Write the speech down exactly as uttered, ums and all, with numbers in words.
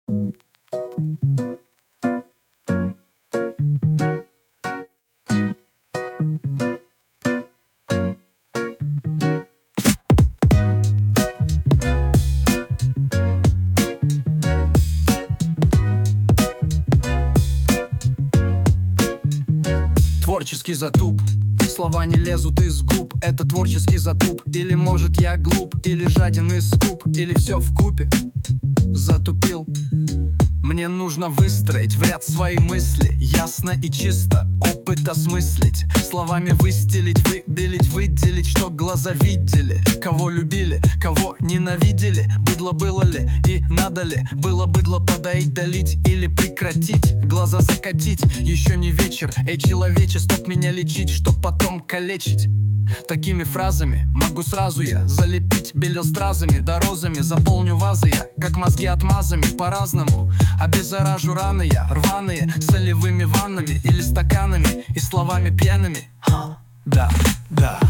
Творческий затуп. Слова не лезут из губ. Это творческий затуп. Или может я глуп, или жаден и скуп, или все вкупе. Затупил. Мне нужно выстроить в ряд свои мысли, ясно и чисто, опыт осмыслить, словами выстелить, выбелить, выделить, что глаза видели, кого любили, кого ненавидели, быдло было ли и надо ли было быдло подоить, долить или прекратить, глаза закатить. Еще не вечер, эй, человече, стоп меня лечить, чтоб потом калечить. Такими фразами могу сразу я залепить белестразами, да розами заполню вазы я, как мозги отмазами по-разному. Обеззаражу раны я, рваные, солевыми ваннами или стаканами и словами пьяными. Да, да.